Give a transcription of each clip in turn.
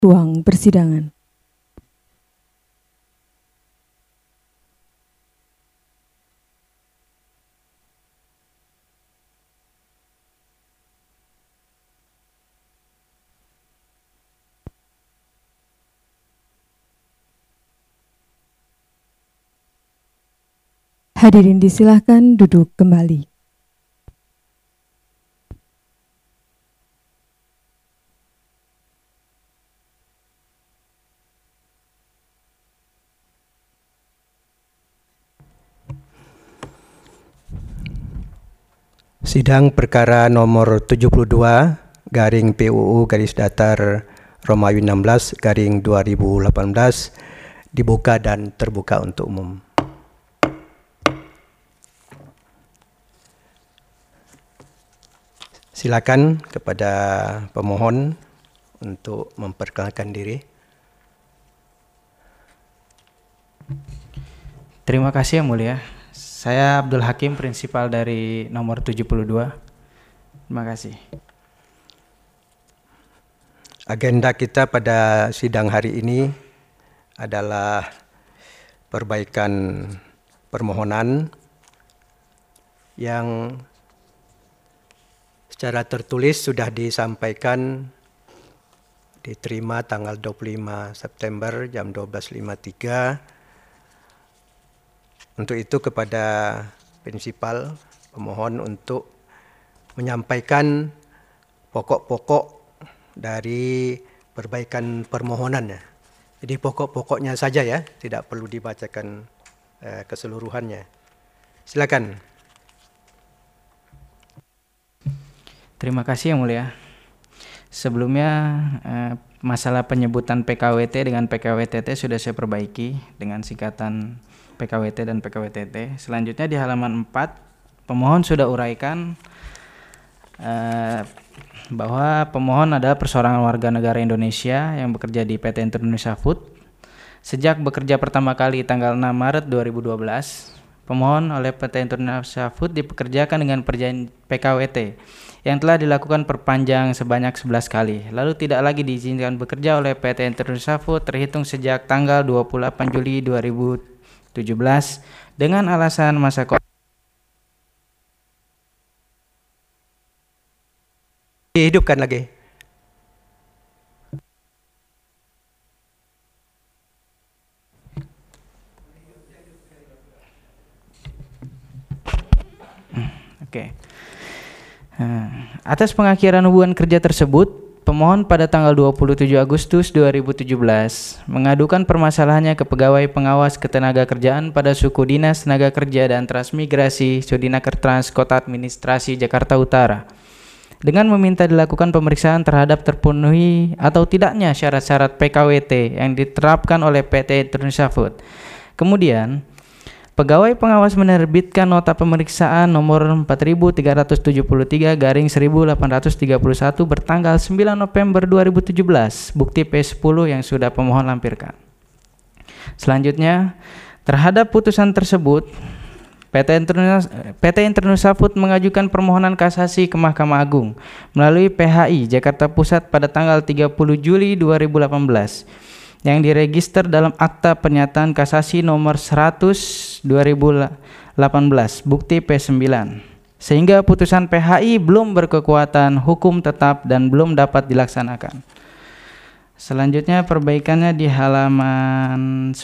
Ruang persidangan. Hadirin disilahkan duduk kembali. Sidang perkara nomor 72 garing PUU garis datar Romawi 16 garing 2018 dibuka dan terbuka untuk umum. Silakan kepada pemohon untuk memperkenalkan diri. Terima kasih Yang Mulia. Saya Abdul Hakim, prinsipal dari nomor 72. Terima kasih. Agenda kita pada sidang hari ini adalah perbaikan permohonan yang secara tertulis sudah disampaikan, diterima tanggal 25 September jam 12.53. Untuk itu kepada prinsipal pemohon untuk menyampaikan pokok-pokok dari perbaikan permohonannya. Jadi pokok-pokoknya saja ya, tidak perlu dibacakan keseluruhannya. Silakan. Terima kasih Yang Mulia. Sebelumnya masalah penyebutan PKWT dengan PKWTT sudah saya perbaiki dengan singkatan PKWT dan PKWTT. Selanjutnya di halaman 4, pemohon sudah uraikan bahwa pemohon adalah perseorangan warga negara Indonesia yang bekerja di PT Indonesia Food. Sejak bekerja pertama kali tanggal 6 Maret 2012, pemohon oleh PT Indonesia Food dipekerjakan dengan perjanjian PKWT yang telah dilakukan perpanjang sebanyak 11 kali, lalu tidak lagi diizinkan bekerja oleh PT Indonesia Food terhitung sejak tanggal 28 Juli 2017 dengan alasan masa Dihidupkan lagi. Oke. Atas pengakhiran hubungan kerja tersebut, pemohon pada tanggal 27 Agustus 2017 mengadukan permasalahannya ke Pegawai Pengawas Ketenagakerjaan pada Suku Dinas Tenaga Kerja dan Transmigrasi Sudinaker Trans Kota Administrasi Jakarta Utara dengan meminta dilakukan pemeriksaan terhadap terpenuhi atau tidaknya syarat-syarat PKWT yang diterapkan oleh PT Indonesia Food. Kemudian, Pegawai Pengawas menerbitkan nota pemeriksaan nomor 4373 garing 1831 bertanggal 9 November 2017, bukti P10 yang sudah pemohon lampirkan. Selanjutnya, terhadap putusan tersebut, PT Indonesia Food mengajukan permohonan kasasi ke Mahkamah Agung melalui PHI Jakarta Pusat pada tanggal 30 Juli 2018 yang diregister dalam Akta Pernyataan Kasasi nomor 100 2018 bukti P9, sehingga putusan PHI belum berkekuatan hukum tetap dan belum dapat dilaksanakan. Selanjutnya perbaikannya di halaman 10.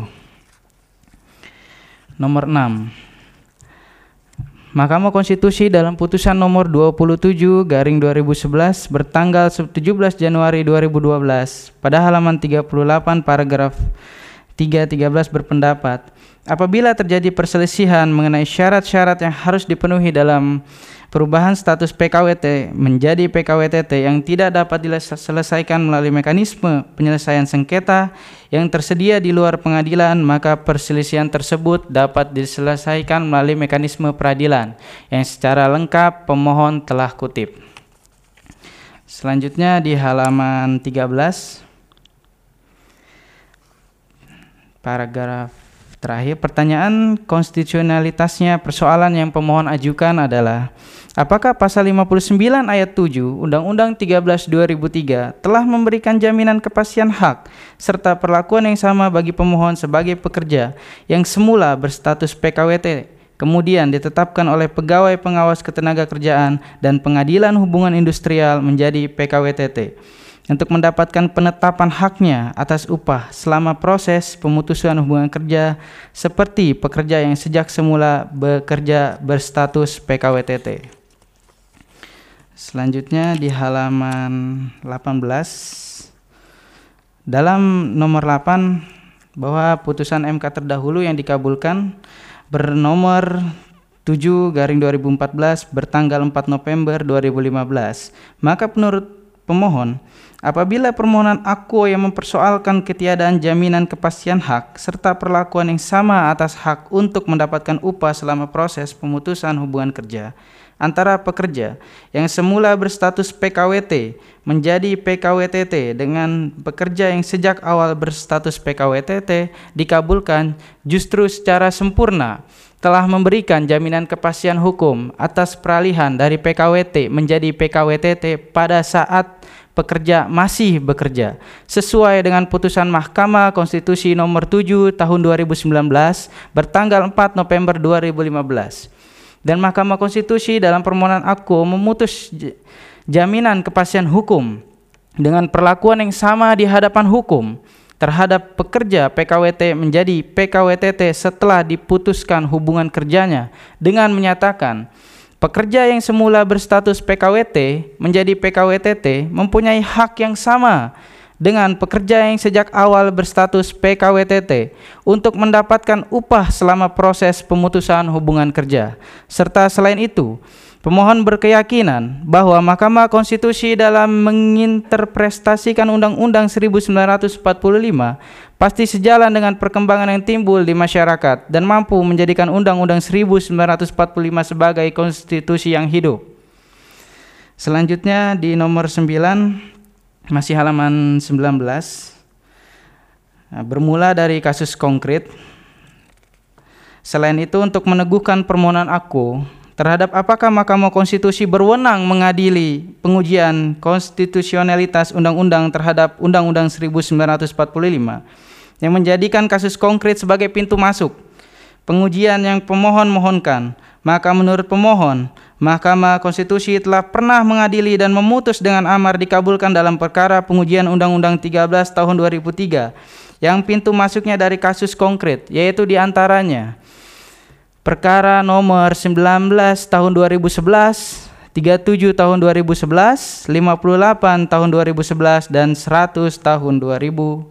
Nomor 6. Mahkamah Konstitusi dalam putusan nomor 27 garing 2011 bertanggal 17 Januari 2012 pada halaman 38 paragraf 313 berpendapat, apabila terjadi perselisihan mengenai syarat-syarat yang harus dipenuhi dalam perubahan status PKWT menjadi PKWTT yang tidak dapat diselesaikan melalui mekanisme penyelesaian sengketa yang tersedia di luar pengadilan, maka perselisihan tersebut dapat diselesaikan melalui mekanisme peradilan yang secara lengkap pemohon telah kutip. Selanjutnya di halaman 13 paragraf Terakhir, pertanyaan konstitusionalitasnya persoalan yang pemohon ajukan adalah, apakah pasal 59 ayat 7 Undang-Undang 13/2003 telah memberikan jaminan kepastian hak serta perlakuan yang sama bagi pemohon sebagai pekerja yang semula berstatus PKWT, kemudian ditetapkan oleh Pegawai Pengawas Ketenagakerjaan dan Pengadilan Hubungan Industrial menjadi PKWTT, untuk mendapatkan penetapan haknya atas upah selama proses pemutusan hubungan kerja seperti pekerja yang sejak semula bekerja berstatus PKWTT. Selanjutnya di halaman 18, dalam nomor 8, bahwa putusan MK terdahulu yang dikabulkan bernomor 7/2014 bertanggal 4 November 2015, maka menurut pemohon, apabila permohonan akuo yang mempersoalkan ketiadaan jaminan kepastian hak serta perlakuan yang sama atas hak untuk mendapatkan upah selama proses pemutusan hubungan kerja antara pekerja yang semula berstatus PKWT menjadi PKWTT dengan pekerja yang sejak awal berstatus PKWTT dikabulkan, justru secara sempurna telah memberikan jaminan kepastian hukum atas peralihan dari PKWT menjadi PKWTT pada saat pekerja masih bekerja, sesuai dengan putusan Mahkamah Konstitusi nomor 7 tahun 2019 bertanggal 4 November 2015. Dan Mahkamah Konstitusi dalam permohonan akuo memutus jaminan kepastian hukum dengan perlakuan yang sama di hadapan hukum terhadap pekerja PKWT menjadi PKWTT setelah diputuskan hubungan kerjanya dengan menyatakan pekerja yang semula berstatus PKWT menjadi PKWTT mempunyai hak yang sama dengan pekerja yang sejak awal berstatus PKWTT untuk mendapatkan upah selama proses pemutusan hubungan kerja. Serta selain itu, pemohon berkeyakinan bahwa Mahkamah Konstitusi dalam menginterpretasikan Undang-Undang 1945 pasti sejalan dengan perkembangan yang timbul di masyarakat dan mampu menjadikan Undang-Undang 1945 sebagai konstitusi yang hidup. Selanjutnya di nomor 9, masih halaman 19, bermula dari kasus konkret. Selain itu, untuk meneguhkan permohonan akuo terhadap apakah Mahkamah Konstitusi berwenang mengadili pengujian konstitusionalitas undang-undang terhadap Undang-Undang 1945 yang menjadikan kasus konkret sebagai pintu masuk pengujian yang pemohon mohonkan, maka menurut pemohon, Mahkamah Konstitusi telah pernah mengadili dan memutus dengan amar dikabulkan dalam perkara pengujian Undang-Undang 13 tahun 2003 yang pintu masuknya dari kasus konkret, yaitu diantaranya perkara nomor 19 tahun 2011, 37 tahun 2011, 58 tahun 2011, dan 100 tahun 2012.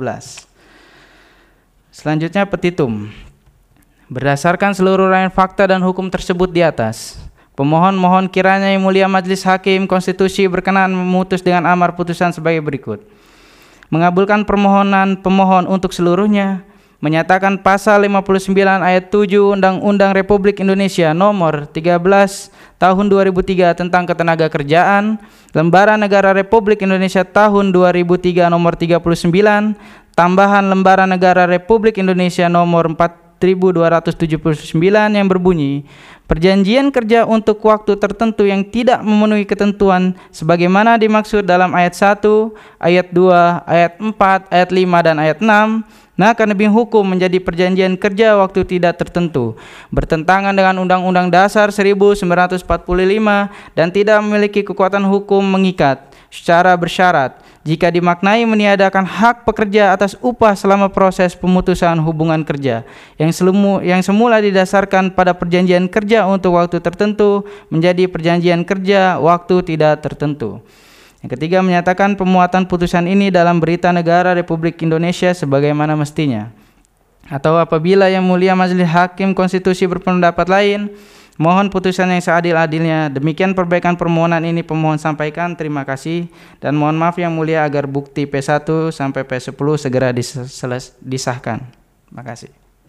Selanjutnya petitum. Berdasarkan seluruh rangkaian fakta dan hukum tersebut di atas, pemohon mohon kiranya Yang Mulia Majelis Hakim Konstitusi berkenan memutus dengan amar putusan sebagai berikut. Mengabulkan permohonan pemohon untuk seluruhnya, menyatakan pasal 59 ayat 7 Undang-Undang Republik Indonesia nomor 13 tahun 2003 tentang Ketenagakerjaan, Lembaran Negara Republik Indonesia tahun 2003 nomor 39, tambahan Lembaran Negara Republik Indonesia nomor 4279 yang berbunyi, perjanjian kerja untuk waktu tertentu yang tidak memenuhi ketentuan sebagaimana dimaksud dalam ayat 1, ayat 2, ayat 4, ayat 5, dan ayat 6, maka demi hukum menjadi perjanjian kerja waktu tidak tertentu, bertentangan dengan Undang-Undang Dasar 1945 dan tidak memiliki kekuatan hukum mengikat secara bersyarat jika dimaknai meniadakan hak pekerja atas upah selama proses pemutusan hubungan kerja yang semula didasarkan pada perjanjian kerja untuk waktu tertentu menjadi perjanjian kerja waktu tidak tertentu. Yang ketiga, menyatakan pemuatan putusan ini dalam Berita Negara Republik Indonesia sebagaimana mestinya. Atau apabila Yang Mulia Majelis Hakim Konstitusi berpendapat lain, mohon putusan yang seadil-adilnya. Demikian perbaikan permohonan ini pemohon sampaikan. Terima kasih dan mohon maaf Yang Mulia agar bukti P1 sampai P10 segera disahkan. Terima kasih.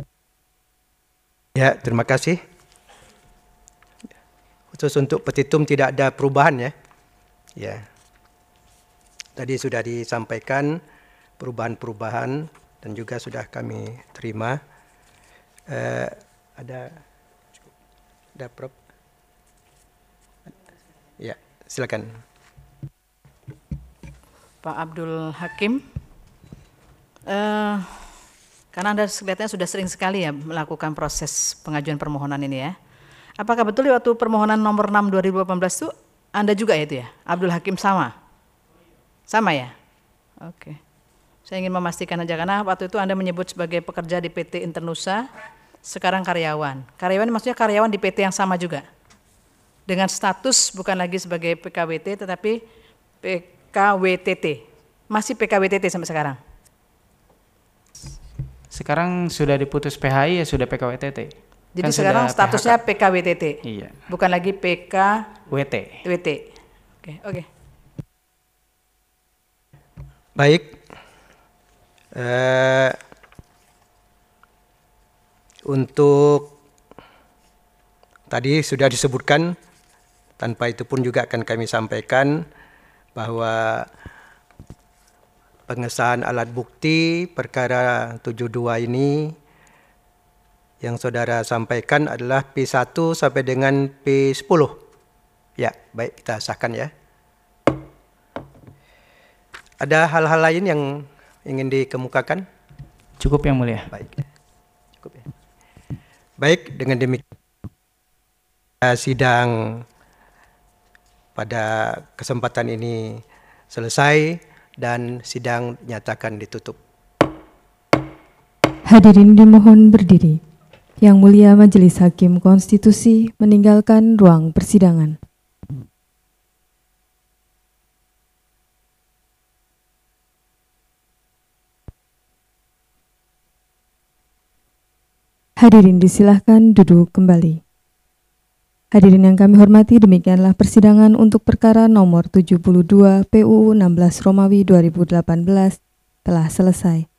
Ya, terima kasih. Khusus untuk petitum tidak ada perubahan ya. Ya. Tadi sudah disampaikan perubahan-perubahan dan juga sudah kami terima. Ada Prof. Ya, silakan. Pak Abdul Hakim, karena Anda kelihatannya sudah sering sekali ya melakukan proses pengajuan permohonan ini ya. Apakah betul waktu permohonan nomor 6 2018 itu Anda juga ya itu ya? Abdul Hakim sama? Sama ya? Oke. Saya ingin memastikan aja karena waktu itu Anda menyebut sebagai pekerja di PT Internusa, sekarang karyawan. Karyawan maksudnya karyawan di PT yang sama juga? Dengan status bukan lagi sebagai PKWT tetapi PKWTT. Masih PKWTT sampai sekarang? Sekarang sudah diputus PHI ya sudah PKWTT. Jadi Kan sekarang sudah statusnya PHK. PKWTT. Iya. Bukan lagi PKWT. WT. Oke. Baik. Untuk tadi sudah disebutkan, tanpa itu pun juga akan kami sampaikan bahwa pengesahan alat bukti perkara 72 ini yang saudara sampaikan adalah P1 sampai dengan P10. Ya, baik, kita sahkan ya. Ada hal-hal lain yang ingin dikemukakan? Cukup yang mulia. Baik. Cukup ya. Baik, dengan demikian sidang pada kesempatan ini selesai dan sidang nyatakan ditutup. Hadirin dimohon berdiri. Yang Mulia Majelis Hakim Konstitusi meninggalkan ruang persidangan. Hadirin disilahkan duduk kembali. Hadirin yang kami hormati, demikianlah persidangan untuk perkara nomor 72 PUU 16 Romawi 2018 telah selesai.